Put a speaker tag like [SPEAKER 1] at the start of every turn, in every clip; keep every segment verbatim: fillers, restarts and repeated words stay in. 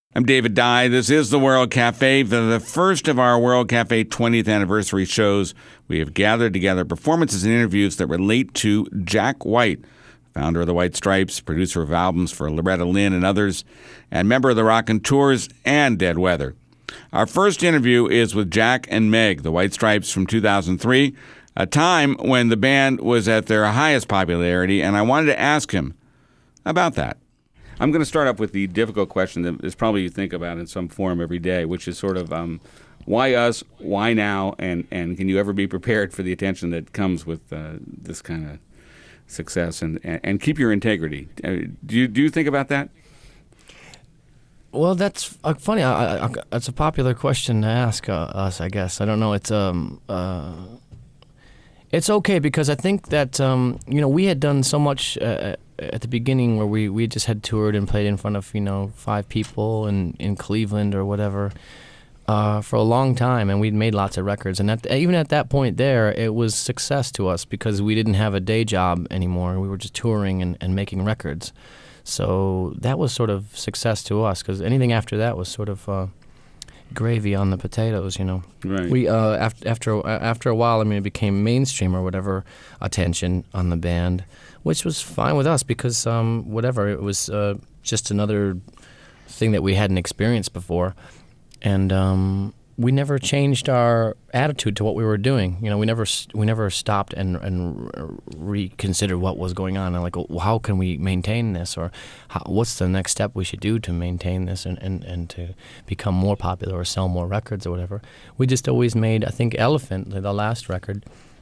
[SPEAKER 1] I'm David Dye. This is the World Cafe, the, the first of our World Cafe twentieth anniversary shows. We have gathered together performances and interviews that relate to Jack White, founder of the White Stripes, producer of albums for Loretta Lynn and others, and member of the Raconteurs and Dead Weather. Our first interview is with Jack and Meg, the White Stripes from two thousand three, a time when the band was at their highest popularity, and I wanted to ask him about that. I'm going to start off with the difficult question that is probably you think about in some form every day, which is sort of um, why us, why now, and, and can you ever be prepared for the attention that comes with uh, this kind of success, and, and, and keep your integrity. Uh, do you do you think about that?
[SPEAKER 2] Well, that's uh, funny. I, I, it's a popular question to ask uh, us, I guess. I don't know. It's um, uh, it's okay because I think that um, you know we had done so much uh, at the beginning where we, we just had toured and played in front of you know five people in in Cleveland or whatever uh, for a long time, and we'd made lots of records. And at, even at that point, there it was success to us because we didn't have a day job anymore. We were just touring and, and making records. So that was sort of success to us because anything after that was sort of uh, gravy on the potatoes, you know.
[SPEAKER 1] Right.
[SPEAKER 2] We uh, after after after a while, I mean, it became mainstream or whatever attention on the band, which was fine with us because um, whatever it was uh, just another thing that we hadn't experienced before, and um, we never changed our attitude to what we were doing. You know, we never we never stopped and and reconsidered what was going on and like, well, how can we maintain this, or how, what's the next step we should do to maintain this and, and, and to become more popular or sell more records or whatever. We just always made, I think, Elephant, the last record.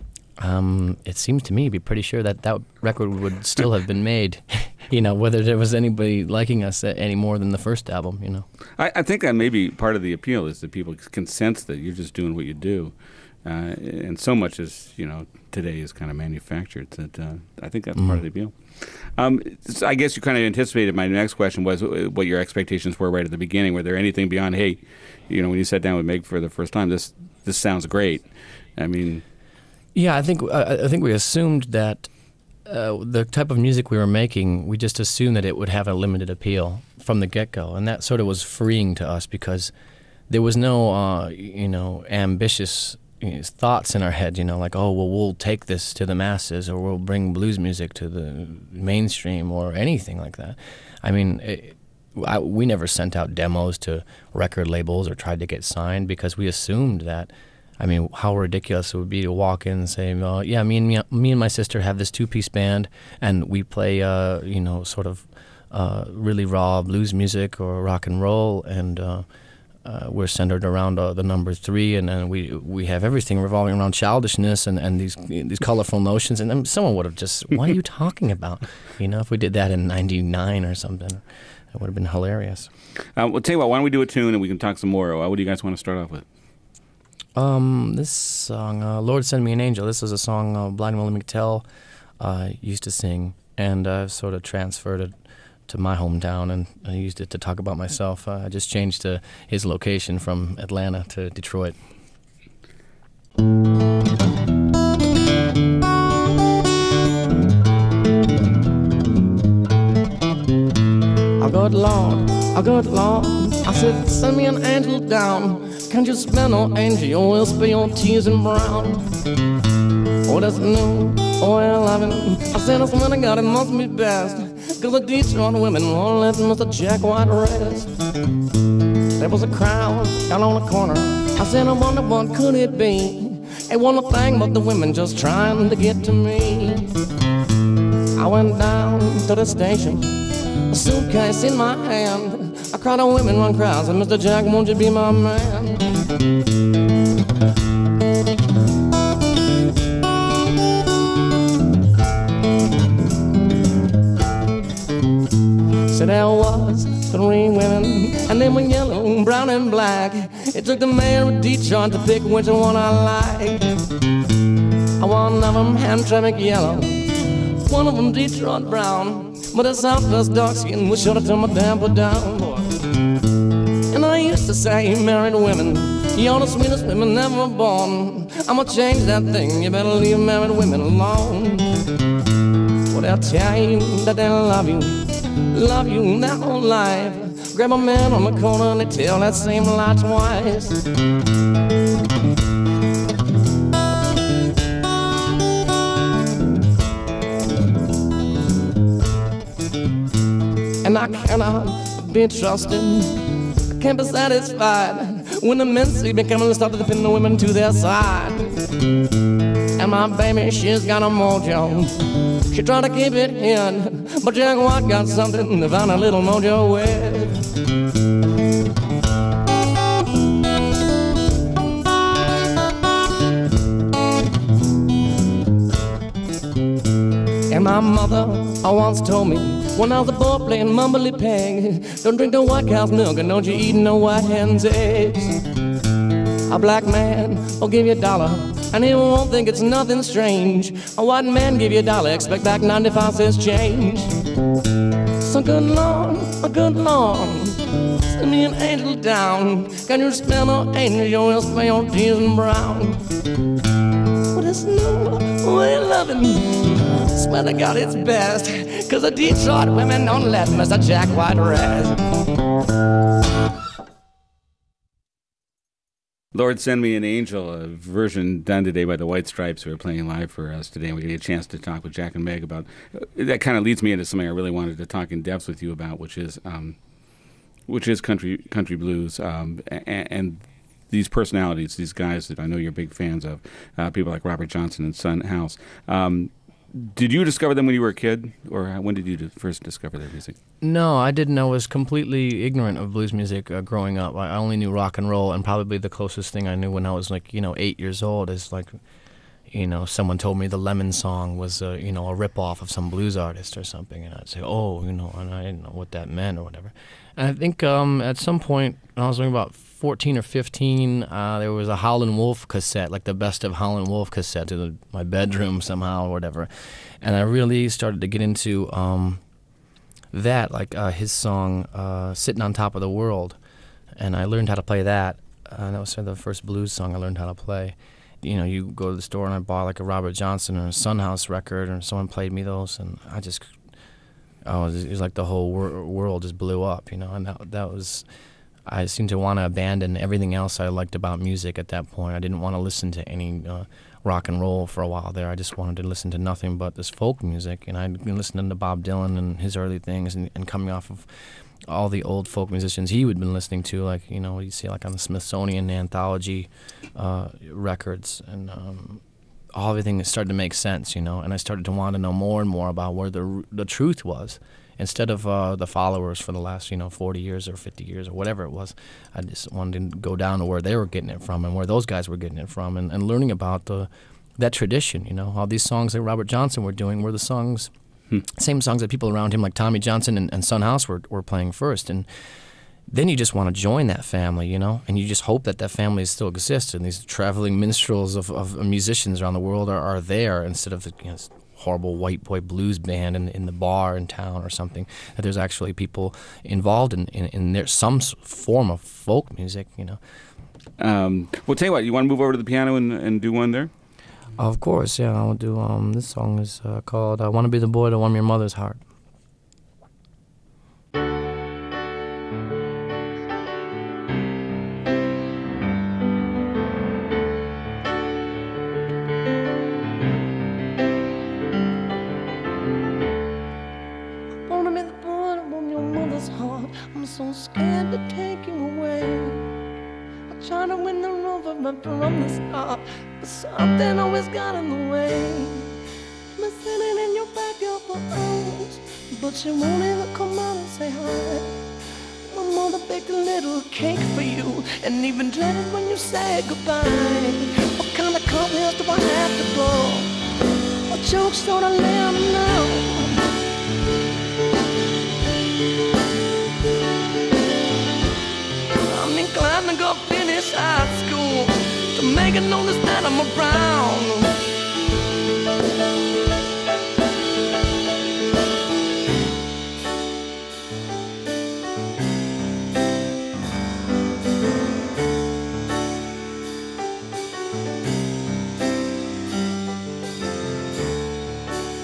[SPEAKER 2] Um, it seems to me to be pretty sure that that record would still have been made, you know, whether there was anybody liking us any more than the first album, you know.
[SPEAKER 1] I, I think that maybe part of the appeal is that people can sense that you're just doing what you do. Uh, and so much as, you know, today is kind of manufactured that uh, I think that's mm. part of the appeal. Um, so I guess you kind of anticipated my next question was what your expectations were right at the beginning. Were there anything beyond, hey, you know, when you sat down with Meg for the first time, this this sounds great? I mean...
[SPEAKER 2] Yeah, I think uh, I think we assumed that uh, the type of music we were making, we just assumed that it would have a limited appeal from the get-go, and that sort of was freeing to us because there was no, uh, you know, ambitious you know, thoughts in our head, you know, like, oh, well, we'll take this to the masses, or we'll bring blues music to the mainstream, or anything like that. I mean, it, I, we never sent out demos to record labels or tried to get signed because we assumed that. I mean, how ridiculous it would be to walk in and say, uh, yeah, me and me, me and my sister have this two-piece band, and we play, uh, you know, sort of uh, really raw blues music or rock and roll, and uh, uh, we're centered around uh, the number three, and, and we we have everything revolving around childishness and, and these these colorful notions. And then someone would have just, what are you talking about? You know, if we did that in ninety-nine or something, it would have been hilarious.
[SPEAKER 1] Uh, well, tell you what, why don't we do a tune and we can talk some more? Uh, what do you guys want to start off with?
[SPEAKER 2] Um, this song, uh, Lord Send Me an Angel, this is a song uh, Blind Willie McTell uh, used to sing, and I've sort of transferred it to my hometown, and I used it to talk about myself. Uh, I just changed to his location from Atlanta to Detroit. I got Lord, I got Lord, I said, send me an angel down. Can't you spare no angel, you will spill your tears in brown. Oh, that's new, oh, I love it. I said, that's when I got it, must be best. Cause the Detroit women won't let Mister Jack White rest. There was a crowd down on the corner. I said, I wonder what could it be? It wasn't a thing but the women just trying to get to me. I went down to the station, a suitcase in my hand. A crowd of women run crowds, and Mister Jack, won't you be my man? So there was three women, and they were yellow, brown, and black. It took the mayor of Detroit to pick which one I liked. One of them Hamtramck yellow, one of them Detroit brown, but the Southwest dark skin was sure to turn my damper down, boy. And I used to say, married women, you're the sweetest women ever born. I'ma change that thing, you better leave married women alone. Well, they'll tell you that they love you, love you their whole life, grab a man on the corner and they tell that same lie twice. And I cannot be trusted, I can't be satisfied when the men see me coming and start to pin the women to their side. And my baby, she's got a mojo, she try to keep it in, but Jack White got something to find a little mojo with. And my mother once told me when I was a boy playing mumbly peg, don't drink the white cow's milk and don't you eat no white hen's eggs. A black man will give you a dollar and he won't think it's nothing strange. A white man give you a dollar, expect back ninety-five cents change. So good Lord, oh good Lord, send me an angel down. Can you spell no angel, you will spell your tears in brown. But it's no way loving, swear to God it's best, cause the Detroit women don't let Mister Jack White rest.
[SPEAKER 1] Lord Send Me an Angel, a version done today by the White Stripes, who are playing live for us today. We get a chance to talk with Jack and Meg about, that kind of leads me into something I really wanted to talk in depth with you about, which is um, which is country country blues, um, and, and these personalities, these guys that I know you're big fans of, uh, people like Robert Johnson and Son House. Um, Did you discover them when you were a kid, or when did you first discover their music?
[SPEAKER 2] No, I didn't. I was completely ignorant of blues music uh, growing up. I only knew rock and roll, and probably the closest thing I knew when I was like, you know, eight years old is like, you know, someone told me the Lemon Song was, uh, you know, a ripoff of some blues artist or something, and I'd say, oh, you know, and I didn't know what that meant or whatever. And I think um, at some point, when I was only about fourteen or fifteen, uh, there was a Howlin' Wolf cassette, like the best of Howlin' Wolf cassette to the, my bedroom somehow or whatever. And I really started to get into um, that, like uh, his song, uh, Sitting on Top of the World. And I learned how to play that. Uh, that was sort of the first blues song I learned how to play. You know, you go to the store and I bought like a Robert Johnson or a Son House record, and someone played me those, and I just, oh, it was, it was like the whole wor- world just blew up, you know, and that, that was, I seemed to want to abandon everything else I liked about music at that point. I didn't want to listen to any uh, rock and roll for a while there. I just wanted to listen to nothing but this folk music, and I'd been listening to Bob Dylan and his early things, and, and coming off of all the old folk musicians he would been listening to, like, you know, you see like on the Smithsonian anthology uh, records, and um, all everything started to make sense, you know, and I started to want to know more and more about where the the truth was, instead of uh, the followers for the last, you know, forty years or fifty years or whatever it was. I just wanted to go down to where they were getting it from and where those guys were getting it from, and, and learning about the that tradition, you know, all these songs that Robert Johnson were doing were the songs, Hmm. same songs that people around him like Tommy Johnson and, and Son House were, were playing first. And then you just want to join that family, you know, and you just hope that that family still exists, and these traveling minstrels of, of musicians around the world are, are there, instead of the, you know, horrible white boy blues band in, in the bar in town or something, that there's actually people involved in, in, in there, some form of folk music, you know.
[SPEAKER 1] Um, well, tell you what, you want to move over to the piano and, and do one there?
[SPEAKER 2] Of course, yeah. I'll do. Um, this song is uh, called "I Want to Be the Boy to Warm Your Mother's Heart." Wanna be the boy to warm your mother's heart. I'm so scared to take you away. Trying to win the rover, but from the start, but something always got in the way. Been sitting in your backyard for hours, but she won't even come out and say hi. My mother baked a little cake for you, and even dreaded when you said goodbye. What kind of cocktails do I have to blow? What jokes don't I let them know? I'm inclined to go finish high school, to make it notice that I'm around.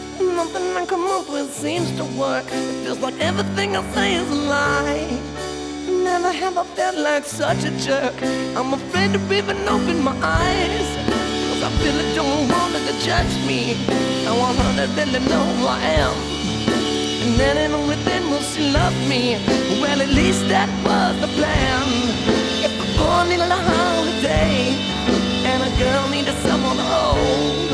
[SPEAKER 2] Nothing I come up with seems to work. It feels like everything I say is a lie.
[SPEAKER 3] never have I felt like such a jerk. I'm afraid to even open my eyes, cause I feel I don't want her to judge me. I want her to really know who I am, and then in within will she love me? Well, at least that was the plan. If a boy needed a holiday and a girl needed someone to hold,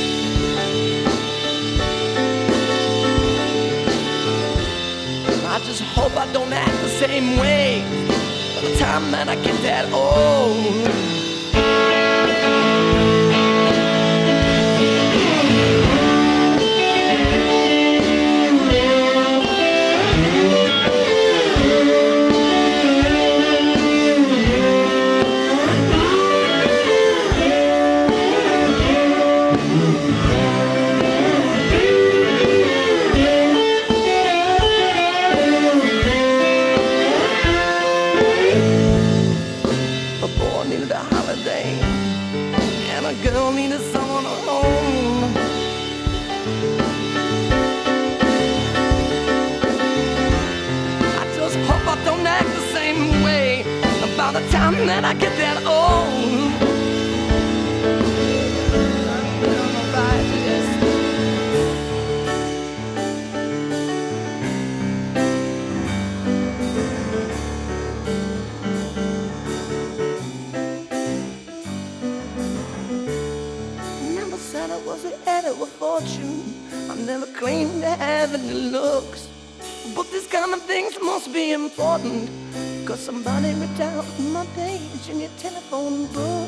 [SPEAKER 3] I just hope I don't act the same way by the time that I get that old. Girl needed someone alone. I just hope I don't act the same way by the time that I get that old. Fortune. I never claimed to have any looks, but these kind of things must be important, cause somebody wrote down my page in your telephone book.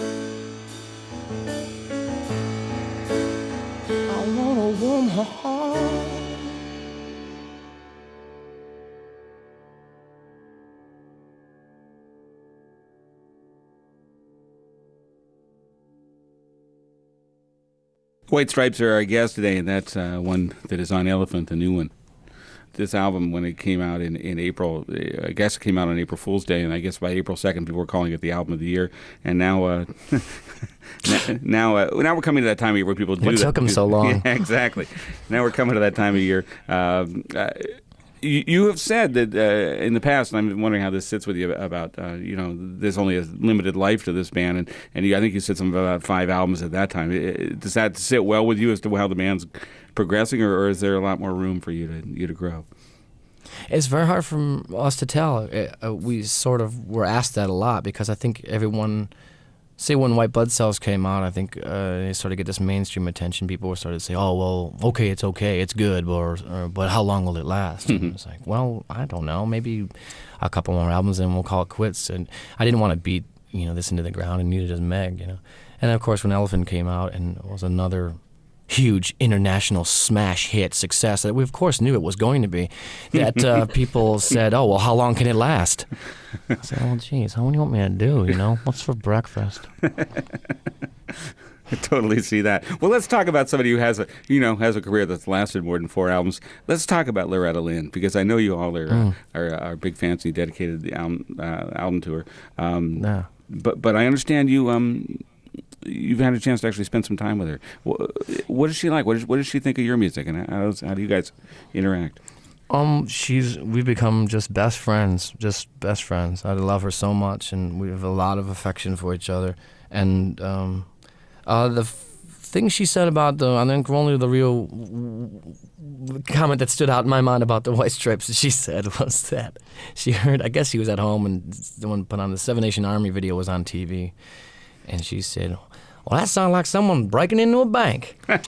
[SPEAKER 3] I wanna warm her heart.
[SPEAKER 1] White Stripes are our guest today, and that's uh, one that is on Elephant, the new one. This album, when it came out in, in April, I guess it came out on April Fool's Day, and I guess by April second, people were calling it the album of the year. And now, uh, now, uh, now we're coming to that time of year where people do
[SPEAKER 2] what
[SPEAKER 1] that.
[SPEAKER 2] What took them so long?
[SPEAKER 1] Yeah, exactly. Now we're coming to that time of year. Um, uh, You, you have said that uh, in the past, and I'm wondering how this sits with you about, uh, you know, there's only a limited life to this band, and, and you, I think you said something about five albums at that time. It, does that sit well with you as to how the band's progressing, or, or is there a lot more room for you to you to grow?
[SPEAKER 2] It's very hard for us to tell. It, uh, we sort of were asked that a lot because I think everyone... Say when White Blood Cells came out, I think uh, they started to get this mainstream attention. People were starting to say, "Oh, well, okay, it's okay, it's good, but or, or, but how long will it last?" Mm-hmm. And it's like, well, I don't know, maybe a couple more albums and we'll call it quits. And I didn't want to beat you know this into the ground, and neither does Meg, you know. And of course, when Elephant came out, and it was another huge international smash hit success that we of course knew it was going to be, that uh, people said, "Oh, well, how long can it last?" I said, "Oh, geez, what do you want me to do, you know? What's for breakfast?"
[SPEAKER 1] I totally see that. Well, let's talk about somebody who has a, you know, has a career that's lasted more than four albums. Let's talk about Loretta Lynn, because I know you all are mm. uh, are, are big fans. You dedicated the album uh, album to her. Um,
[SPEAKER 2] yeah.
[SPEAKER 1] But but I understand you. Um, You've had a chance to actually spend some time with her. What is she like? What, is, what does she think of your music, and how, does, how do you guys interact?
[SPEAKER 2] Um, she's we've become just best friends, just best friends. I love her so much, and we have a lot of affection for each other. And um, uh, the f- thing she said about the, I think only the real comment that stood out in my mind about the White Stripes that she said was that she heard, I guess she was at home, and someone put on the Seven Nation Army video was on T V. And she said, "Well, that sounds like someone breaking into a bank." I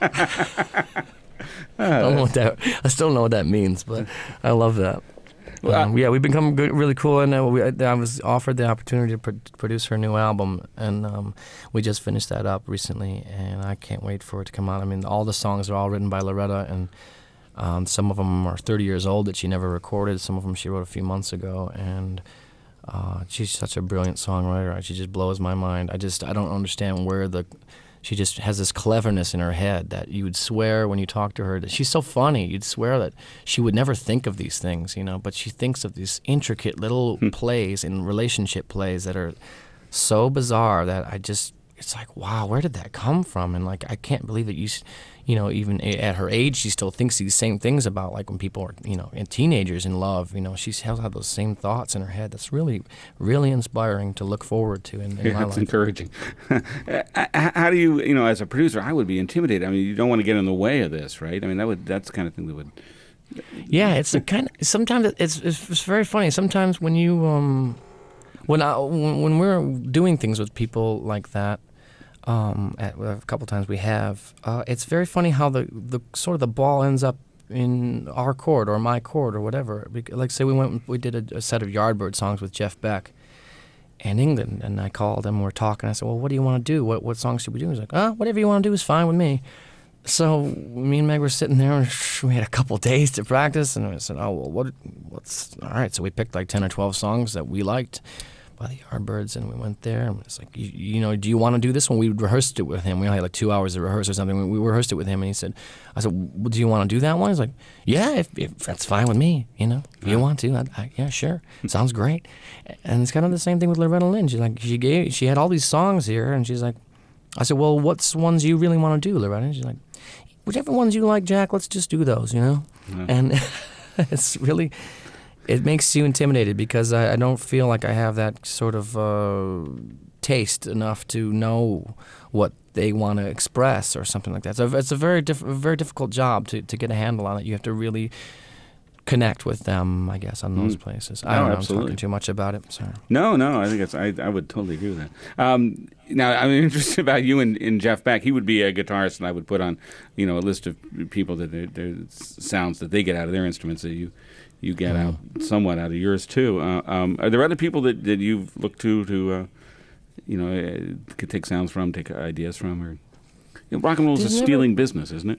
[SPEAKER 2] don't know what that. I still don't know what that means, but I love that. Well, um, yeah, we've become good, really cool, and uh, we, I was offered the opportunity to pr- produce her new album, and um, we just finished that up recently, and I can't wait for it to come out. I mean, all the songs are all written by Loretta, and um, some of them are thirty years old that she never recorded. Some of them she wrote a few months ago, and Uh, she's such a brilliant songwriter. She just blows my mind. I just I don't understand where the she just has this cleverness in her head that you would swear when you talk to her that she's so funny. You'd swear that she would never think of these things, you know. But she thinks of these intricate little hmm. plays and relationship plays that are so bizarre that I just it's like, wow, where did that come from? And like I can't believe that you you know, even at her age, she still thinks these same things about, like when people are, you know, and teenagers in love. You know, she still has those same thoughts in her head. That's really, really inspiring to look forward to in, in
[SPEAKER 1] yeah,
[SPEAKER 2] my
[SPEAKER 1] that's
[SPEAKER 2] life.
[SPEAKER 1] encouraging. How do you, you know, as a producer, I would be intimidated. I mean, you don't want to get in the way of this, right? I mean, that would that's the kind of thing that would.
[SPEAKER 2] Yeah, it's a kind of, sometimes it's, it's it's very funny. Sometimes when you um when I when, when we're doing things with people like that, um at, a couple times we have, uh, it's very funny how the the sort of the ball ends up in our court or my court or whatever. Like say we went we did a, a set of Yardbird songs with Jeff Beck in England, and I called him. We're talking. I said, "Well, what do you want to do? What what songs should we do?" He's like, "Ah, whatever you want to do is fine with me." So me and Meg were sitting there, and we had a couple days to practice, and I said, "Oh well, what? What's all right?" So we picked like ten or twelve songs that we liked by the Yardbirds, and we went there. And it's like, you, you know, do you want to do this one? We rehearsed it with him. We only had like two hours to rehearse or something. We, we rehearsed it with him, and he said, "I said, well, do you want to do that one?" He's like, "Yeah, if, if that's fine with me. You know, if you want to, I, I, yeah, sure, sounds great." And it's kind of the same thing with Loretta Lynn. She's like, she gave, she had all these songs here, and she's like, I said, "Well, what's ones you really want to do, Loretta?" And she's like, "Whichever ones you like, Jack, let's just do those, you know?" Yeah. And it's really, it makes you intimidated because I, I don't feel like I have that sort of uh, taste enough to know what they want to express or something like that. So it's a very, diff- very difficult job to, to get a handle on it. You have to really connect with them, I guess, on those mm. places. I
[SPEAKER 1] no,
[SPEAKER 2] don't know,
[SPEAKER 1] absolutely.
[SPEAKER 2] I'm talking too much about it. Sorry.
[SPEAKER 1] No, no, I think it's, I, I would totally agree with that. Um, now, I'm interested about you and, and Jeff Beck. He would be a guitarist, and I would put on, you know, a list of people that they're, they're sounds that they get out of their instruments that you you get mm. out somewhat out of yours too. Uh, um, are there other people that, that you've looked to to, uh, you know, uh, could take sounds from, take ideas from, or you know, rock and roll is a stealing business, isn't it?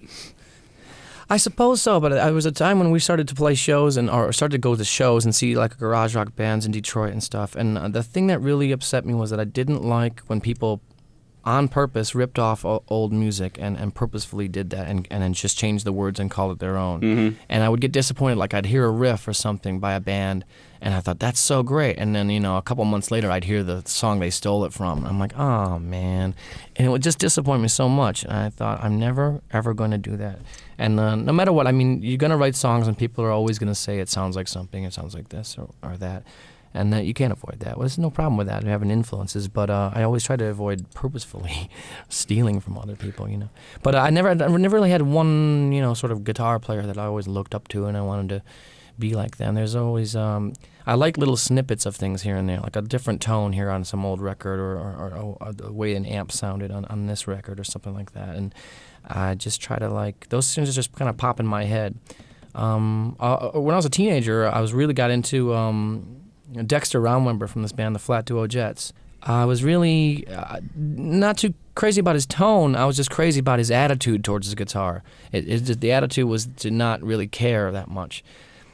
[SPEAKER 2] I suppose so, but it was a time when we started to play shows and or started to go to shows and see like garage rock bands in Detroit and stuff. And uh, the thing that really upset me was that I didn't like when people on purpose ripped off o- old music and, and purposefully did that and, and then just changed the words and called it their own. Mm-hmm. And I would get disappointed, like I'd hear a riff or something by a band and I thought, that's so great. And then, you know, a couple months later I'd hear the song they stole it from. And I'm like, oh, man. And it would just disappoint me so much. And I thought, I'm never, ever going to do that. And uh, no matter what, I mean, you're going to write songs and people are always going to say it sounds like something, it sounds like this or, or that. And that you can't avoid that. Well, there's no problem with that, having influences. But uh, I always try to avoid purposefully stealing from other people, you know. But I never, I never really had one, you know, sort of guitar player that I always looked up to and I wanted to be like them. There's always, um, I like little snippets of things here and there, like a different tone here on some old record or, or, or, or the way an amp sounded on, on this record or something like that. And I just try to like, those things just kind of pop in my head. Um, uh, when I was a teenager, I was really got into... Um, Dexter Roundwember from this band, the Flat Duo Jets. I was really uh, not too crazy about his tone. I was just crazy about his attitude towards his guitar. It, it just, the attitude was to not really care that much.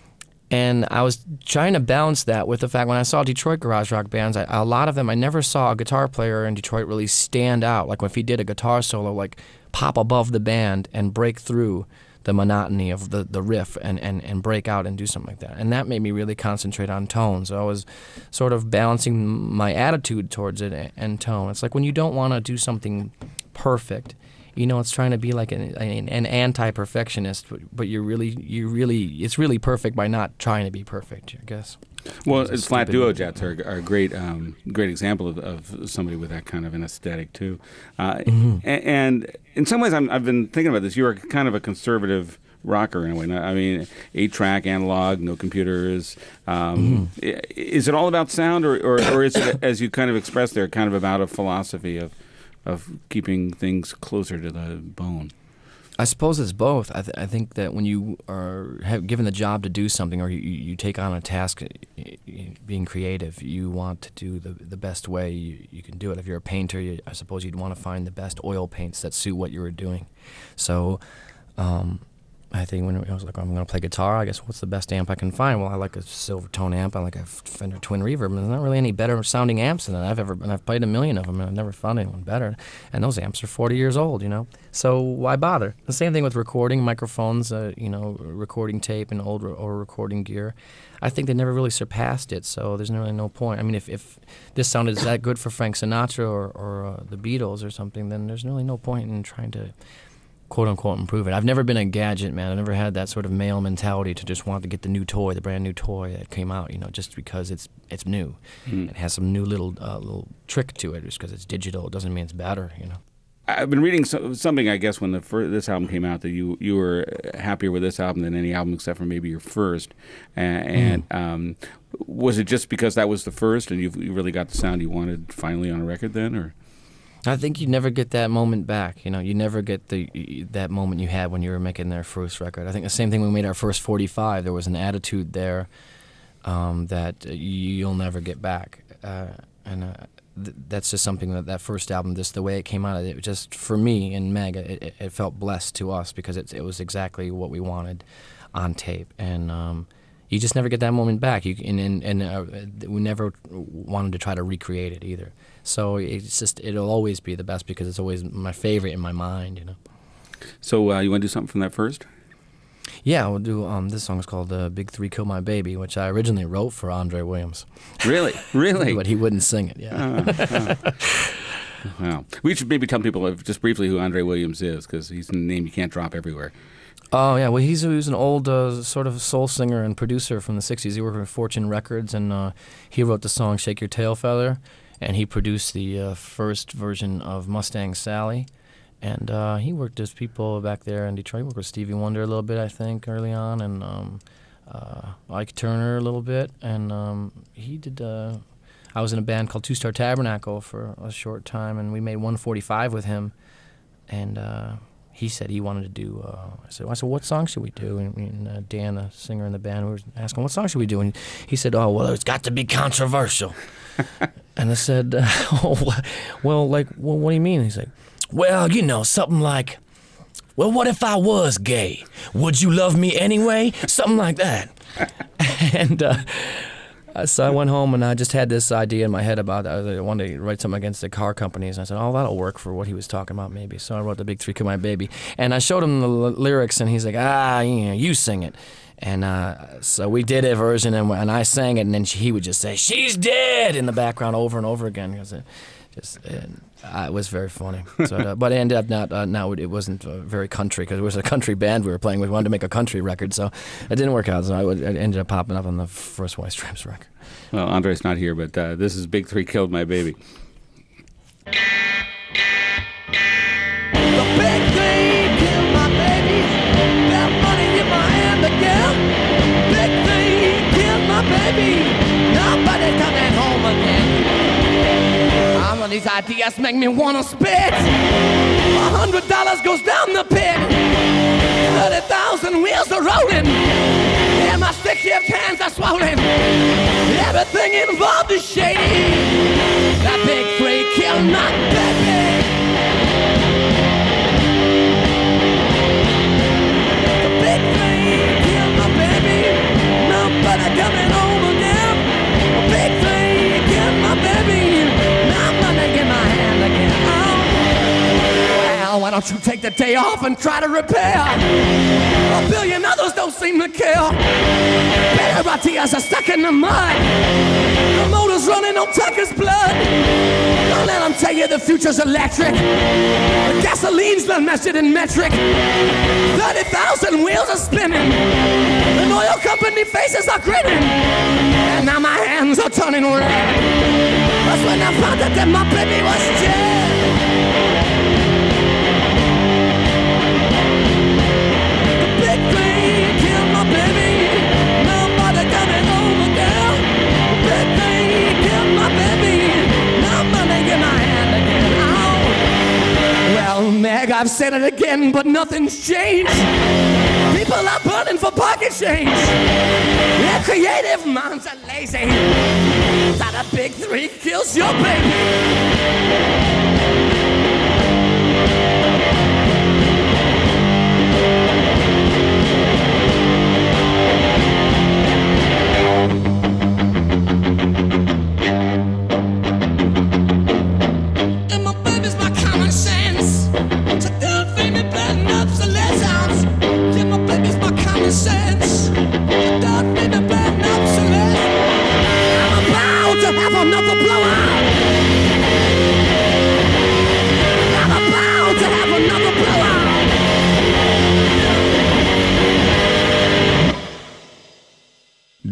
[SPEAKER 2] And I was trying to balance that with the fact when I saw Detroit garage rock bands, I, a lot of them, I never saw a guitar player in Detroit really stand out. Like if he did a guitar solo, like pop above the band and break through the monotony of the, the riff and, and, and break out and do something like that. And that made me really concentrate on tone. So I was sort of balancing my attitude towards it and tone. It's like when you don't want to do something perfect, you know, it's trying to be like an, an, an anti-perfectionist, but, but you're really, you really, it's really perfect by not trying to be perfect, I guess.
[SPEAKER 1] Well, it's Flat Duo Jets are, are a great, um, great example of, of somebody with that kind of an aesthetic too. Uh, mm-hmm. and, and in some ways, I'm, I've been thinking about this. You are kind of a conservative rocker in a way. I mean, eight-track, analog, no computers. Um, mm-hmm. Is it all about sound, or, or, or is it, as you kind of expressed there, kind of about a philosophy of of keeping things closer to the bone?
[SPEAKER 2] I suppose it's both. I, th- I think that when you are have given the job to do something, or you, you take on a task, being creative, you want to do the the best way you, you can do it. If you're a painter, you, I suppose you'd want to find the best oil paints that suit what you were doing. So um, I think when I was like, I'm going to play guitar, I guess what's the best amp I can find? Well, I like a Silvertone amp. I like a Fender Twin Reverb. There's not really any better sounding amps than that I've ever, and I've played a million of them, and I've never found anyone better. And those amps are forty years old, you know. So why bother? The same thing with recording, microphones, uh, you know, recording tape and old re- or recording gear. I think they never really surpassed it, so there's really no point. I mean, if, if this sounded that good for Frank Sinatra or, or uh, the Beatles or something, then there's really no point in trying to quote unquote improve it. I've never been a gadget man. I've never had that sort of male mentality to just want to get the new toy, the brand new toy that came out, you know, just because it's it's new. Mm. It has some new little uh, little trick to it. Just because it's digital, it doesn't mean it's better, you know.
[SPEAKER 1] I've been reading so, something, I guess, when the first, this album came out, that you you were happier with this album than any album except for maybe your first. And, and mm. um, was it just because that was the first and you you really got the sound you wanted finally on a record then, or?
[SPEAKER 2] I think you never get that moment back. You know, you never get the that moment you had when you were making their first record. I think the same thing when we made our first forty-five. There was an attitude there um, that you'll never get back, uh, and. Uh, That's just something that that first album, just the way it came out, it just, for me and Meg, it, it felt blessed to us because it, it was exactly what we wanted on tape. And um, you just never get that moment back. You And, and, and uh, we never wanted to try to recreate it either. So it's just, it'll always be the best because it's always my favorite in my mind, you know.
[SPEAKER 1] So uh, you want to do something from that first?
[SPEAKER 2] Yeah, we'll do. Um, this song is called uh, "Big Three Kill My Baby," which I originally wrote for Andre Williams.
[SPEAKER 1] Really, really,
[SPEAKER 2] but he wouldn't sing it. Yeah.
[SPEAKER 1] Oh, oh. Wow. We should maybe tell people just briefly who Andre Williams is, because he's a name you can't drop everywhere.
[SPEAKER 2] Oh yeah, well he's, he's an old uh, sort of soul singer and producer from the sixties. He worked with Fortune Records, and uh, he wrote the song "Shake Your Tail Feather," and he produced the uh, first version of Mustang Sally. And uh, he worked with people back there in Detroit. He worked with Stevie Wonder a little bit, I think, early on, and um, uh, Ike Turner a little bit. And um, he did. Uh, I was in a band called Two Star Tabernacle for a short time, and we made one forty-five with him. And uh, he said he wanted to do. Uh, I said, I said, what song should we do? And, and uh, Dan, the singer in the band, we were asking, what song should we do? And he said, oh, well, it's got to be controversial. And I said, oh, well, like, well, what do you mean? He's like, well, you know, something like, well, what if I was gay? Would you love me anyway? Something like that. And uh, so I went home and I just had this idea in my head about uh, I wanted to write something against the car companies. And I said, oh, that'll work for what he was talking about maybe. So I wrote the Big Three Kill My Baby. And I showed him the l- lyrics and he's like, ah, you know, you sing it. And uh, so we did a version and, and I sang it and then she, he would just say, she's dead in the background over and over again. Because it just... It, Uh, it was very funny, so, uh, but it ended up not. Uh, now it wasn't uh, very country because it was a country band we were playing with. We wanted to make a country record, so it didn't work out. So I would, it ended up popping up on the first White Stripes record.
[SPEAKER 1] Well, Andre's not here, but uh, this is Big Three Killed My Baby.
[SPEAKER 3] The big three killed my baby. Got money in my hand again. Big three killed my baby. Nobody coming home again. Some of these ideas make me wanna spit. A hundred dollars goes down the pit. Thirty thousand wheels are rolling. Yeah, my stick-shift hands are swollen. Everything involved is shady. That big three killed my baby. The big three killed my baby. Nobody coming home again. The big three killed my baby. In my hand again. Oh. Well, why don't you take the day off and try to repair? A billion others don't seem to care. Better ideas are stuck in the mud. The motor's running on Tucker's blood. Don't let them tell you the future's electric. The gasoline's not measured in metric. Thirty thousand wheels are spinning. The oil company faces are grinning. And now my hands are turning red. That's when I found out that my baby was dead. The big three killed my baby. Nobody coming home again. The big three killed my baby. Nobody in my hand again. Oh. Well, Meg, I've said it again, but nothing's changed. People are burning for pocket change. Their creative minds are lazy. That a big three kills your baby. Sense. Don't be the bad obsolete. I'm about to have another blowout. I'm about to have another blowout.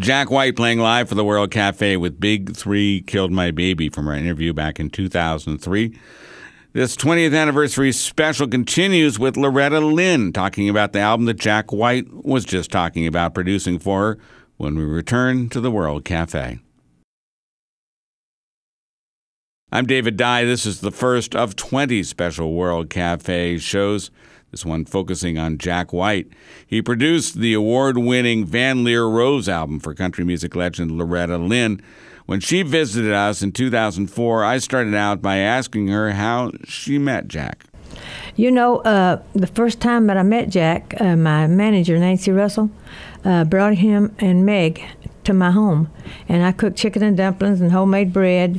[SPEAKER 1] Jack White playing live for the World Cafe with Big Three Killed My Baby from our interview back in two thousand three. This twentieth anniversary special continues with Loretta Lynn talking about the album that Jack White was just talking about producing for her when we return to the World Cafe. I'm David Dye. This is the first of twenty special World Cafe shows, this one focusing on Jack White. He produced the award-winning Van Lear Rose album for country music legend Loretta Lynn. When she visited us in two thousand four, I started out by asking her how she met Jack.
[SPEAKER 4] You know, uh, the first time that I met Jack, uh, my manager, Nancy Russell, uh, brought him and Meg to my home. And I cooked chicken and dumplings and homemade bread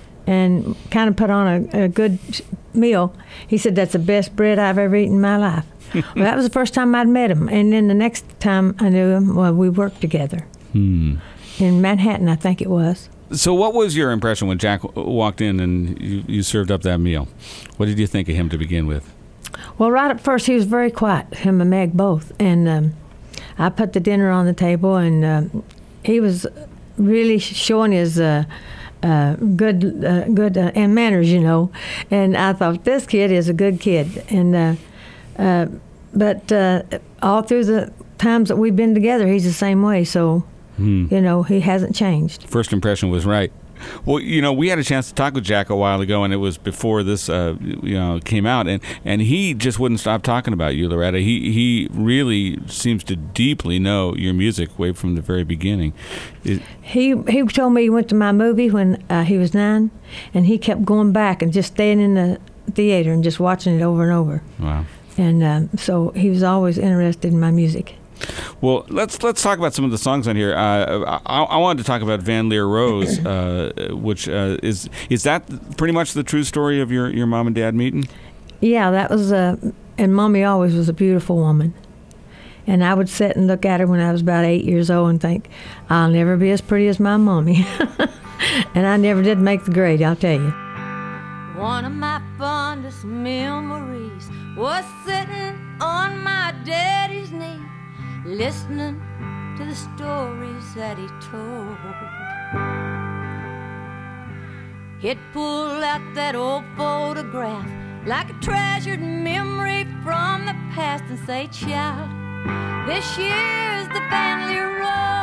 [SPEAKER 4] and kind of put on a, a good meal. He said, "That's the best bread I've ever eaten in my life." Well, that was the first time I'd met him. And then the next time I knew him, well, we worked together.
[SPEAKER 1] Hmm.
[SPEAKER 4] In Manhattan, I think it was.
[SPEAKER 1] So what was your impression when Jack walked in and you, you served up that meal? What did you think of him to begin with?
[SPEAKER 4] Well, right at first, he was very quiet, him and Meg both. And um, I put the dinner on the table, and um, he was really showing his uh, uh, good uh, good uh, and manners, you know. And I thought, this kid is a good kid. And uh, uh, But uh, all through the times that we've been together, he's the same way. So, hmm. you know, he hasn't changed.
[SPEAKER 1] First impression was right. Well, you know, we had a chance to talk with Jack a while ago, and it was before this, uh, you know, came out, and, and he just wouldn't stop talking about you, Loretta. He he really seems to deeply know your music way from the very beginning. It,
[SPEAKER 4] he he told me he went to my movie when uh, he was nine, and he kept going back and just staying in the theater and just watching it over and over.
[SPEAKER 1] Wow.
[SPEAKER 4] And um, so he was always interested in my music.
[SPEAKER 1] Well, let's let's talk about some of the songs on here. Uh, I, I wanted to talk about Van Lear Rose, uh, which uh, is is that pretty much the true story of your, your mom and dad meeting?
[SPEAKER 4] Yeah, that was. Uh, and Mommy always was a beautiful woman. And I would sit and look at her when I was about eight years old and think, I'll never be as pretty as my mommy. And I never did make the grade, I'll tell you.
[SPEAKER 5] One of my fondest memories was sitting on my daddy's knee, listening to the stories that he told. He'd pull out that old photograph like a treasured memory from the past and say, "Child, this year's the Van Lear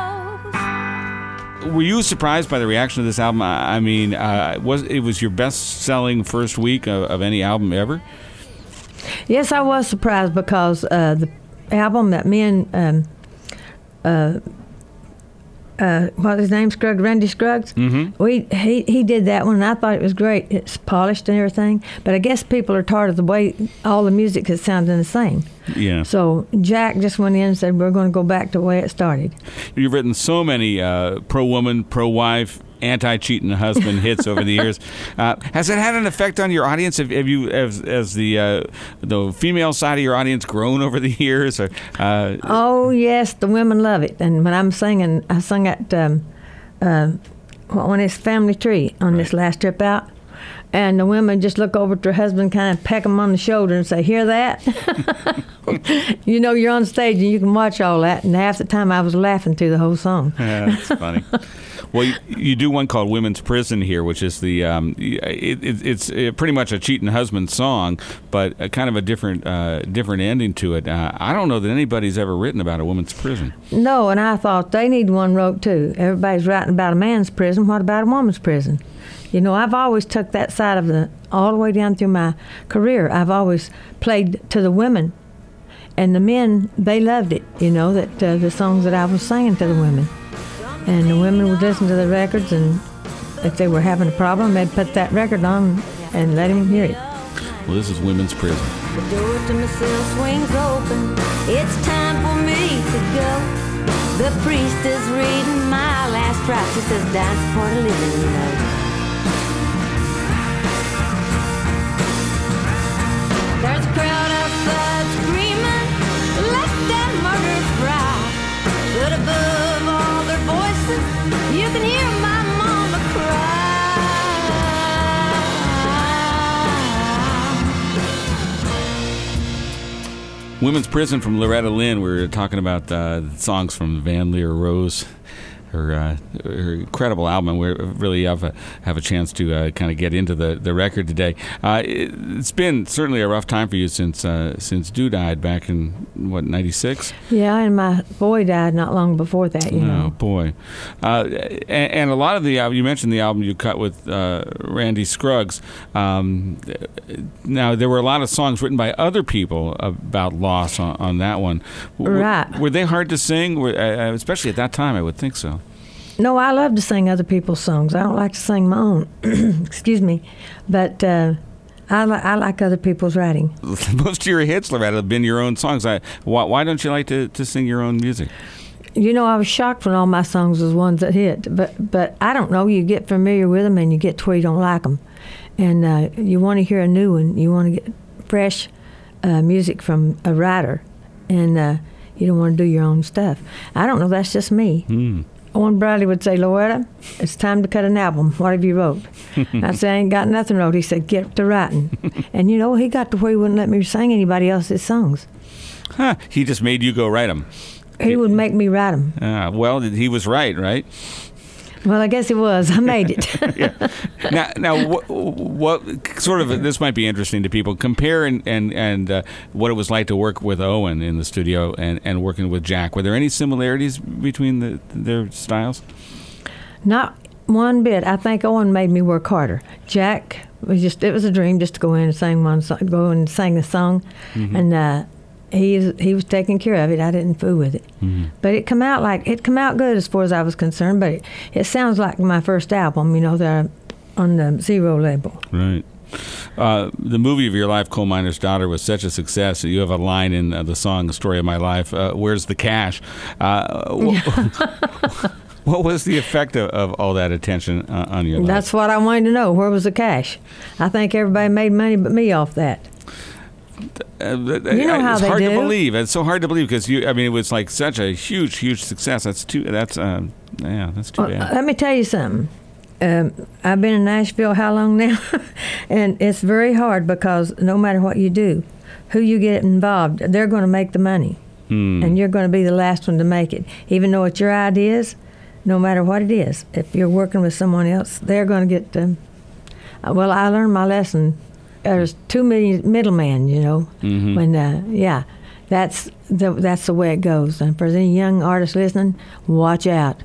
[SPEAKER 5] Rose."
[SPEAKER 1] Were you surprised by the reaction of this album? I mean, uh, was it was your best-selling first week of, of any album ever?
[SPEAKER 4] Yes, I was surprised because uh, the album that me and um, uh, uh, what was his name, Scruggs, Randy Scruggs, mm-hmm. we he he did that one, and I thought it was great. It's polished and everything, but I guess people are tired of the way all the music is sounding the same.
[SPEAKER 1] Yeah.
[SPEAKER 4] So Jack just went in and said, "We're going to go back to the way it started."
[SPEAKER 1] You've written so many uh, pro-woman, pro-wife, anti-cheating husband hits over the years. Uh, has it had an effect on your audience? Have, have you, as, as the uh, the female side of your audience, grown over the years? Or, uh,
[SPEAKER 4] oh yes, the women love it. And when I'm singing, I sung at um, uh, on this family tree on right. this last trip out, and the women just look over to their husband, kind of peck them on the shoulder, and say, "Hear that? You know you're on stage and you can watch all that." And half the time I was laughing through the whole song.
[SPEAKER 1] Yeah, that's funny. Well, you, you do one called Women's Prison here, which is the, um, it, it, it's pretty much a cheating husband song, but a kind of a different uh, different ending to it. Uh, I don't know that anybody's ever written about a woman's prison.
[SPEAKER 4] No, and I thought they need one wrote too. Everybody's writing about a man's prison. What about a woman's prison? You know, I've always took that side of the, all the way down through my career. I've always played to the women. And the men, they loved it, you know, that uh, the songs that I was singing to the women. And the women would listen to the records, and if they were having a problem, they'd put that record on and let him hear it.
[SPEAKER 1] Well, this is Women's Prison.
[SPEAKER 5] The door to my cell swings open. It's time for me to go. The priest is reading my last rites. He says, "Dance for the living, you know." There's a crowd outside screaming, "Let that murder fry." But above all their voices, you can hear my mama cry.
[SPEAKER 1] Women's Prison from Loretta Lynn. We were talking about uh, songs from Van Lear Rose her, uh, her incredible album. We really have a, have a chance to uh, kind of get into the, the record today. Uh, it, it's been certainly a rough time for you since uh, since Du died back in, what, ninety-six?
[SPEAKER 4] Yeah, and my boy died not long before that, you
[SPEAKER 1] oh,
[SPEAKER 4] know.
[SPEAKER 1] Oh, boy. Uh, and, and a lot of the album, you mentioned the album you cut with uh, Randy Scruggs. Um, now, there were a lot of songs written by other people about loss on, on that one.
[SPEAKER 4] Right.
[SPEAKER 1] Were, were they hard to sing? Were, uh, especially at that time, I would think so.
[SPEAKER 4] No, I love to sing other people's songs. I don't like to sing my own. Excuse me. But uh, I, li- I like other people's writing.
[SPEAKER 1] Most of your hits, Loretta, have been your own songs. I, why, why don't you like to, to sing your own music?
[SPEAKER 4] You know, I was shocked when all my songs was ones that hit. But but I don't know. You get familiar with them and you get to where you don't like them. And uh, you want to hear a new one. You want to get fresh uh, music from a writer. And uh, you don't want to do your own stuff. I don't know. That's just me.
[SPEAKER 1] Mm.
[SPEAKER 4] Owen Bradley would say, Loretta, it's time to cut an album. What have you wrote? I'd say, I ain't got nothing wrote. He said, get to writing. And, you know, he got to where he wouldn't let me sing anybody else's songs.
[SPEAKER 1] Huh. He just made you go write them.
[SPEAKER 4] He would make me write them.
[SPEAKER 1] Uh, well, he was right, right?
[SPEAKER 4] Well, I guess it was. I made it.
[SPEAKER 1] Yeah. Now, now, what, what sort of this might be interesting to people. Compare and and and uh, what it was like to work with Owen in the studio and, and working with Jack. Were there any similarities between the, their styles?
[SPEAKER 4] Not one bit. I think Owen made me work harder. Jack was just, it was a dream just to go in and sing one song, go in and sing the song. Mm-hmm. And uh, he, he was taking care of it. I didn't fool with it. Mm-hmm. But it come out like, it come out good as far as I was concerned, but it, it sounds like my first album, you know, that I, on the Zero label.
[SPEAKER 1] Right. Uh, the movie of your life, Coal Miner's Daughter, was such a success that you have a line in uh, the song "The Story of My Life." Uh, Where's the cash? Uh, wh- what was the effect of, of all that attention uh, on your life?
[SPEAKER 4] That's what I wanted to know. Where was the cash? I think everybody made money but me off that.
[SPEAKER 1] Uh,
[SPEAKER 4] you know how
[SPEAKER 1] it's
[SPEAKER 4] they
[SPEAKER 1] hard
[SPEAKER 4] do.
[SPEAKER 1] to believe. It's so hard to believe because you. I mean, it was like such a huge, huge success. That's too. That's um, yeah. That's too
[SPEAKER 4] well,
[SPEAKER 1] bad.
[SPEAKER 4] Let me tell you something. Um, I've been in Nashville how long now? And it's very hard because no matter what you do, who you get involved, they're going to make the money. Hmm. And you're going to be the last one to make it. Even though it's your ideas, no matter what it is, if you're working with someone else, they're going to get the... Well, I learned my lesson. There's too many middlemen, you know. Mm-hmm. When, uh, yeah, that's the, that's the way it goes. And for any young artists listening, watch out.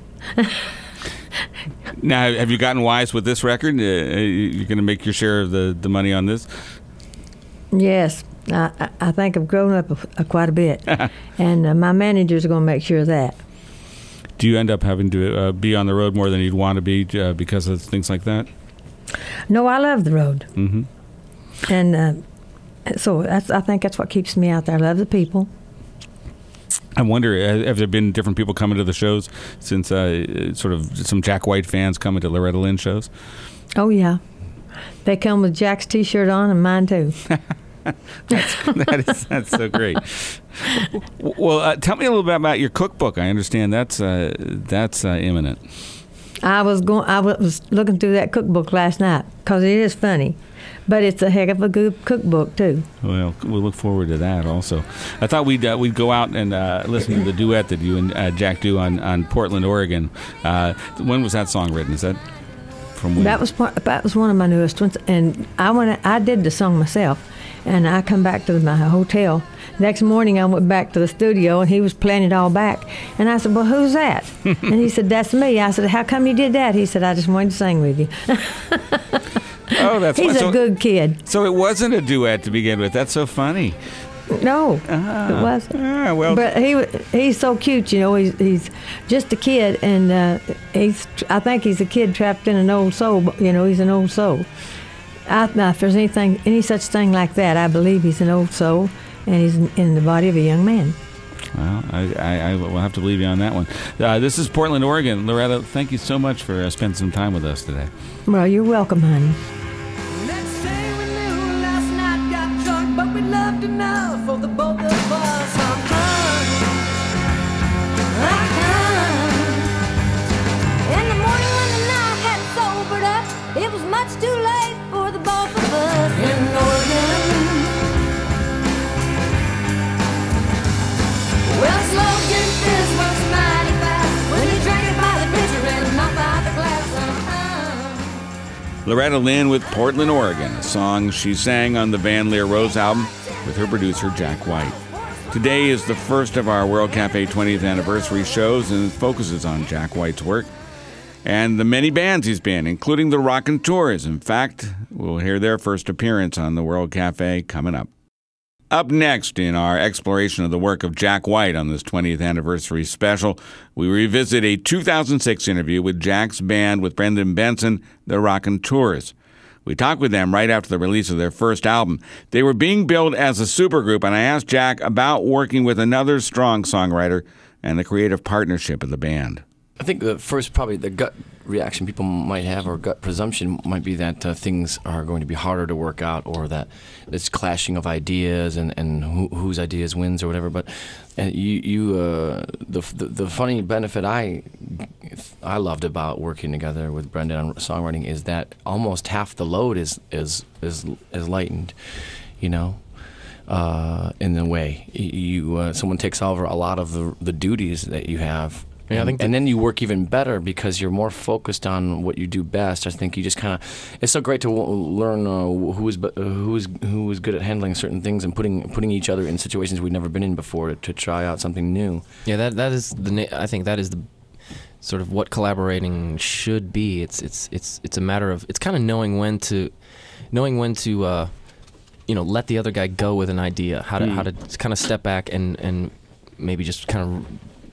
[SPEAKER 1] Now, have you gotten wise with this record? Uh, you're going to make your share of the, the money on this?
[SPEAKER 4] Yes. I, I think I've grown up a, a quite a bit. And uh, my managers are going to make sure of that.
[SPEAKER 1] Do you end up having to uh, be on the road more than you'd want to be uh, because of things like that?
[SPEAKER 4] No, I love the road.
[SPEAKER 1] Mm-hmm.
[SPEAKER 4] And uh, so that's, I think that's what keeps me out there. I love the people.
[SPEAKER 1] I wonder, have there been different people coming to the shows since uh, sort of some Jack White fans coming to Loretta Lynn shows?
[SPEAKER 4] Oh, yeah. They come with Jack's T-shirt on and mine, too.
[SPEAKER 1] that's, that is, that's so great. Well, uh, tell me a little bit about your cookbook. I understand that's uh, that's uh, imminent.
[SPEAKER 4] I was going. I was looking through that cookbook last night because it is funny, but it's a heck of a good cookbook too.
[SPEAKER 1] Well, we'll look forward to that also. I thought we'd uh, we'd go out and uh, listen to the duet that you and uh, Jack do on, on Portland, Oregon. Uh, when was that song written? Is that from when?
[SPEAKER 4] That was part, that was one of my newest ones, and I went. I did the song myself, and I come back to my hotel. Next morning, I went back to the studio, and he was playing it all back. And I said, well, who's that? And he said, that's me. I said, how come you did that? He said, I just wanted to sing with you.
[SPEAKER 1] Oh, that's
[SPEAKER 4] He's
[SPEAKER 1] fun.
[SPEAKER 4] a
[SPEAKER 1] so,
[SPEAKER 4] good kid.
[SPEAKER 1] So it wasn't a duet to begin with. That's so funny.
[SPEAKER 4] No,
[SPEAKER 1] ah,
[SPEAKER 4] it wasn't.
[SPEAKER 1] Ah, well.
[SPEAKER 4] But he he's so cute, you know. He's he's just a kid, and uh, he's I think he's a kid trapped in an old soul. You know, he's an old soul. I, now, if there's anything, any such thing like that, I believe he's an old soul. And he's in the body of a young man.
[SPEAKER 1] Well, I, I, I will have to believe you on that one. Uh, this is Portland, Oregon. Loretta, thank you so much for uh, spending some time with us today.
[SPEAKER 4] Well, you're welcome, honey.
[SPEAKER 3] Let's say we knew last night got drunk, but we loved enough for the both of us. Uh-huh. Uh-huh.
[SPEAKER 5] In the morning when the night had sobered up, it was much too late for the both of us.
[SPEAKER 3] In Oregon. Well, slow drink this was mighty fast when you drank it by the
[SPEAKER 1] Loretta Lynn with Portland, Oregon, a song she sang on the Van Leer Rose album with her producer Jack White. Today is the first of our World Cafe twentieth anniversary shows, and it focuses on Jack White's work and the many bands he's been, including the Raconteurs. In fact, we'll hear their first appearance on the World Cafe coming up. Up next in our exploration of the work of Jack White on this twentieth anniversary special, we revisit a two thousand six interview with Jack's band with Brendan Benson, the Raconteurs. We talked with them right after the release of their first album. They were being billed as a supergroup, and I asked Jack about working with another strong songwriter and the creative partnership of the band.
[SPEAKER 2] I think the first, probably the gut reaction people might have, or gut presumption, might be that uh, things are going to be harder to work out, or that it's clashing of ideas and, and who, whose ideas wins or whatever. But and you, you uh, the, the the funny benefit I I loved about working together with Brendan on songwriting is that almost half the load is is is, is lightened, you know. Uh, in a way, you uh, someone takes over a lot of the the duties that you have. Yeah, I think, and then you work even better because you're more focused on what you do best. I think you just kind of. It's so great to w- learn uh, who is who is who is good at handling certain things and putting putting each other in situations we've never been in before to, to try out something new.
[SPEAKER 6] Yeah, that that is the. Na- I think that is the sort of what collaborating should be. It's it's it's it's a matter of it's kind of knowing when to, knowing when to, uh, you know, let the other guy go with an idea. How to mm. how to kind of step back and and maybe just kind of.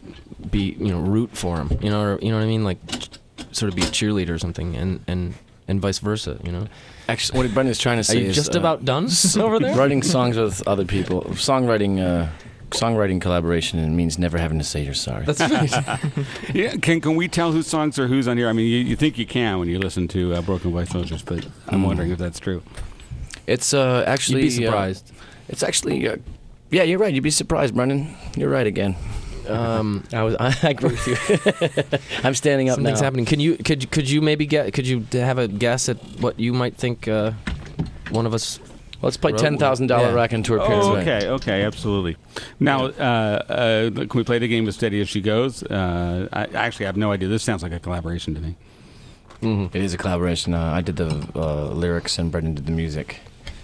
[SPEAKER 6] Be you know root for him, you know, or, you know what I mean, like sort of be a cheerleader or something, and and, and vice versa, you know.
[SPEAKER 2] Actually, what Brendan's trying to say
[SPEAKER 6] Are you
[SPEAKER 2] is
[SPEAKER 6] just
[SPEAKER 2] uh,
[SPEAKER 6] about done over there.
[SPEAKER 2] Writing songs with other people, songwriting, uh, songwriting collaboration, it means never having to say you're sorry.
[SPEAKER 6] That's right.
[SPEAKER 7] Yeah, can can we tell whose songs are whose on here? I mean, you, you think you can when you listen to uh, Broken White Soldiers, but I'm mm. wondering if that's true.
[SPEAKER 2] It's uh, actually
[SPEAKER 6] you'd be surprised.
[SPEAKER 2] Uh, it's actually, uh, yeah, you're right. You'd be surprised, Brendan. You're right again.
[SPEAKER 6] Um, I was. I agree with you.
[SPEAKER 2] I'm standing up
[SPEAKER 6] Something's
[SPEAKER 2] now.
[SPEAKER 6] happening. Can you? Could you? Could you maybe get? Could you have a guess at what you might think uh, one of us?
[SPEAKER 2] Let's play ten thousand dollar
[SPEAKER 6] yeah.
[SPEAKER 2] Raconteur
[SPEAKER 7] Pairs. Oh, okay, okay, absolutely. Now, uh, uh, can we play the game as steady as she goes? Uh, I actually have no idea. This sounds like a collaboration to me.
[SPEAKER 2] Mm-hmm. It is a collaboration. Uh, I did the uh, lyrics and Brendan did the music.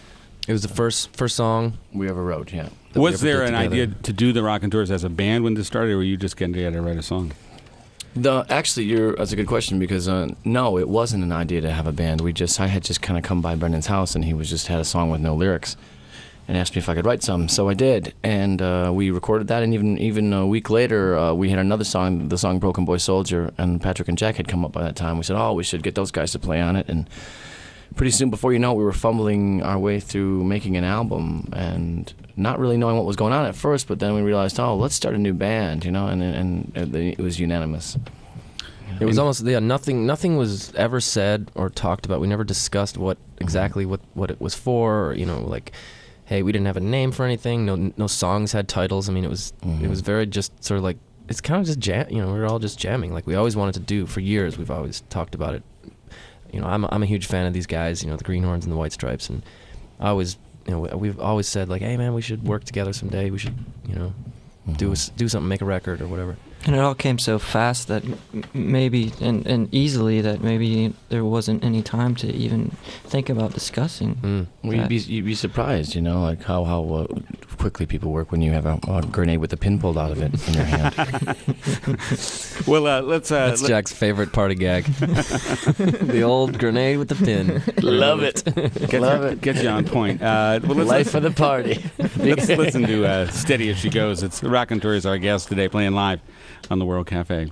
[SPEAKER 6] It was the first first song
[SPEAKER 2] we ever wrote. Yeah.
[SPEAKER 7] Was there an idea to do the Raconteurs as a band when this started, or were you just getting together to write a song?
[SPEAKER 2] The actually, you're that's a good question because uh, no, it wasn't an idea to have a band. We just I had just kind of come by Brendan's house and he was just had a song with no lyrics, and asked me if I could write some. So I did, and uh, we recorded that. And even even a week later, uh, we had another song, the song "Broken Boy Soldier," and Patrick and Jack had come up by that time. We said, "Oh, we should get those guys to play on it." And pretty soon, before you know it, we were fumbling our way through making an album and not really knowing what was going on at first. But then we realized, oh, let's start a new band, you know, and and, and it was unanimous.
[SPEAKER 6] It was almost yeah. Nothing nothing was ever said or talked about. We never discussed what exactly what, what it was for. Or, you know, like, hey, we didn't have a name for anything. No no songs had titles. I mean, it was mm-hmm. it was very just sort of like it's kind of just jam. You know, we were all just jamming like we always wanted to do for years. We've always talked about it. You know, I'm a, I'm a huge fan of these guys, you know, the Greenhorns and the White Stripes, and I always, you know, we've always said like, hey man, we should work together someday. We should, you know, mm-hmm. do a, do something, make a record or whatever.
[SPEAKER 8] And it all came so fast that m- maybe and, and easily that maybe there wasn't any time to even think about discussing.
[SPEAKER 2] Mm. Well, you'd be you'd be surprised, you know, like how how uh, quickly people work when you have a, a grenade with the pin pulled out of it in your hand.
[SPEAKER 7] Well, uh, let's. Uh,
[SPEAKER 6] That's
[SPEAKER 7] let-
[SPEAKER 6] Jack's favorite party gag. The old grenade with the pin.
[SPEAKER 2] Love it.
[SPEAKER 7] Get
[SPEAKER 2] Love
[SPEAKER 7] you,
[SPEAKER 2] it.
[SPEAKER 7] Get you on point. Uh, well, let's,
[SPEAKER 2] Life for the party.
[SPEAKER 7] Let's listen to uh, "Steady as She Goes." It's the Raconteurs, our guest today, playing live on the World Cafe.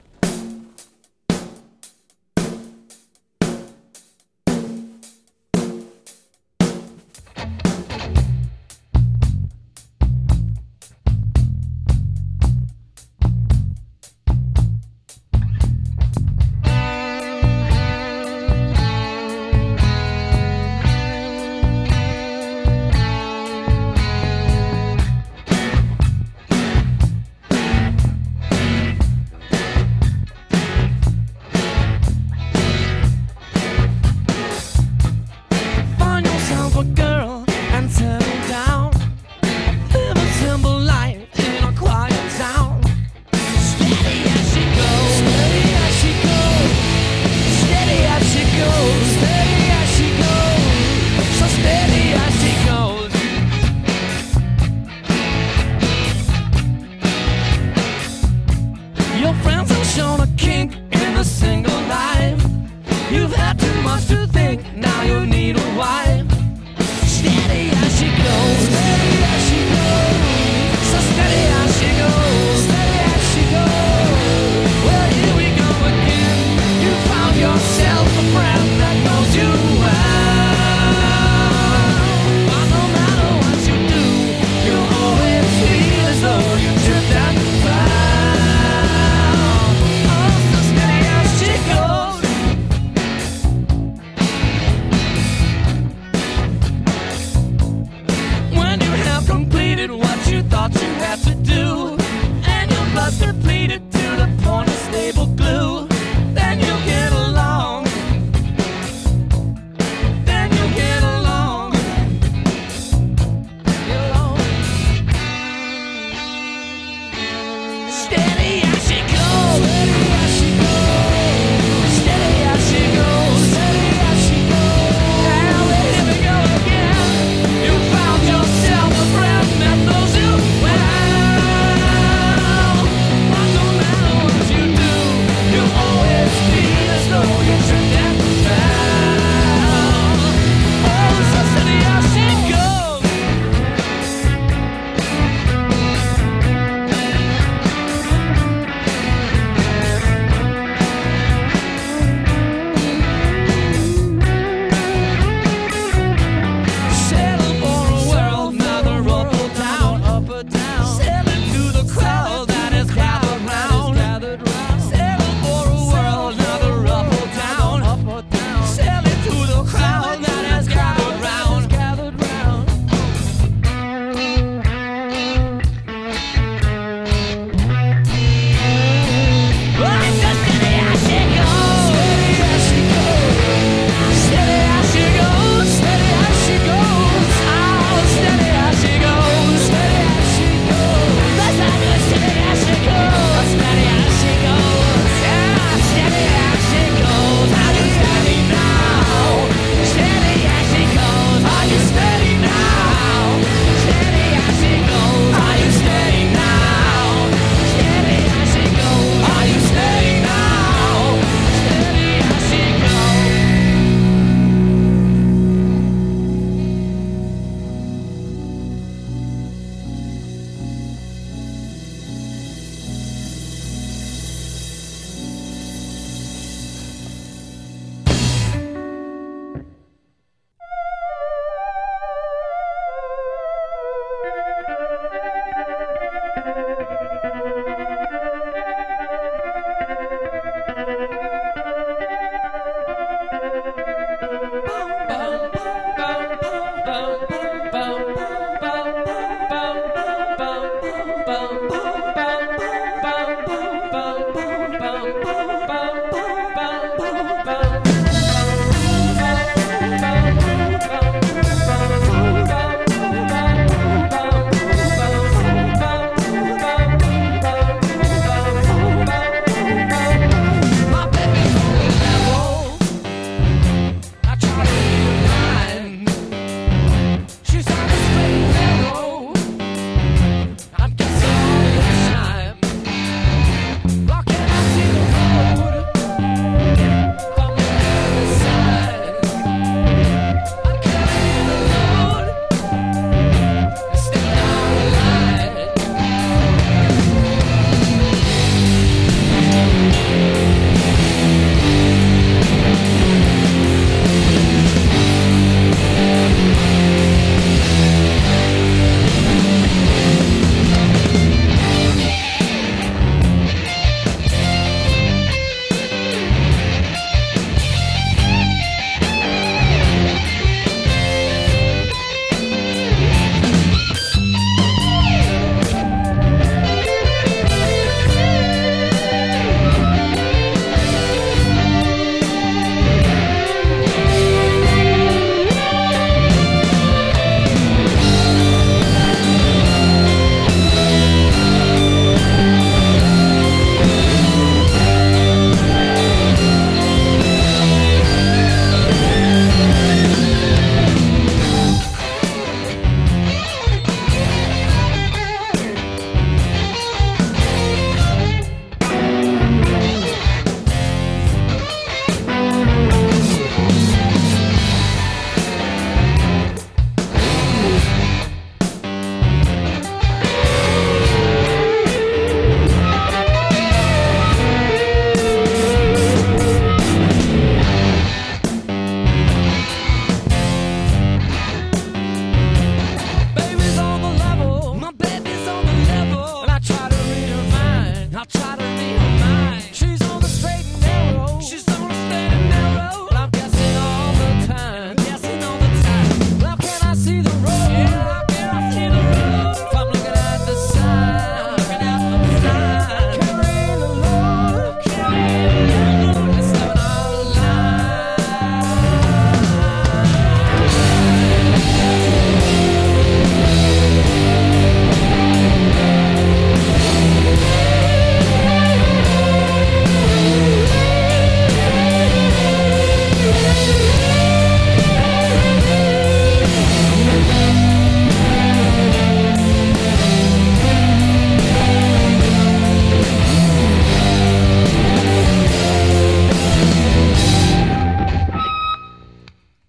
[SPEAKER 3] much to think, now you need a wife. Steady as she goes, steady as she goes, so steady as she goes, steady as she goes. Well, here we go again. You found yourself a friend that knows you well. But no matter what you do, you always feel as though you tripped and fell. Oh, so steady as she goes. When you have completed what you thought you had to do, and your blood's depleted to the point of stable glue, then you get along. Then you get along. Get along. Steady as she goes. Steady as she goes. Steady as she goes. Steady as she goes. Now here we go again. You found yourself a friend that knows you well. But no matter what you do, you always feel as though you tripped and fell. Oh, so steady as she goes. Settle for a world, neither up or down, up or down. Sailing to the crowd that is gathered round. Settle for a world, neither up or down, up or down. Sailing to the crowd that is gathered round. Gathered round. Right, so steady as she goes. Steady as she goes. Steady as she goes. Steady as she goes. Oh, steady as she goes. Steady as she goes. That's not good. Steady as she goes. Steady as she goes. Yeah, steady as she goes. Are you steady now? Steady as she goes. Are you steady now? Steady as she goes. Are you steady now? Steady as she goes. Are you steady now? Steady as she goes. My baby's on the level. I try to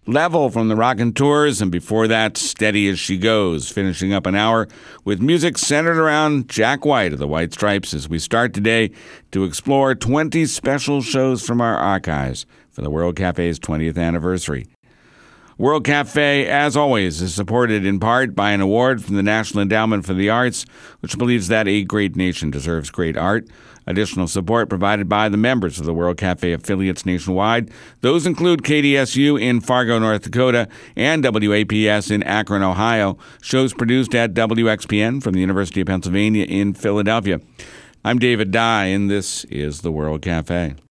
[SPEAKER 1] Level from the Rockin' Tours, and before that, Steady as She Goes, finishing up an hour with music centered around Jack White of the White Stripes as we start today to explore twenty special shows from our archives for the World Cafe's twentieth anniversary. World Cafe, as always, is supported in part by an award from the National Endowment for the Arts, which believes that a great nation deserves great art. Additional support provided by the members of the World Cafe affiliates nationwide. Those include K D S U in Fargo, North Dakota, and W A P S in Akron, Ohio. Shows produced at W X P N from the University of Pennsylvania in Philadelphia. I'm David Dye, and this is the World Cafe.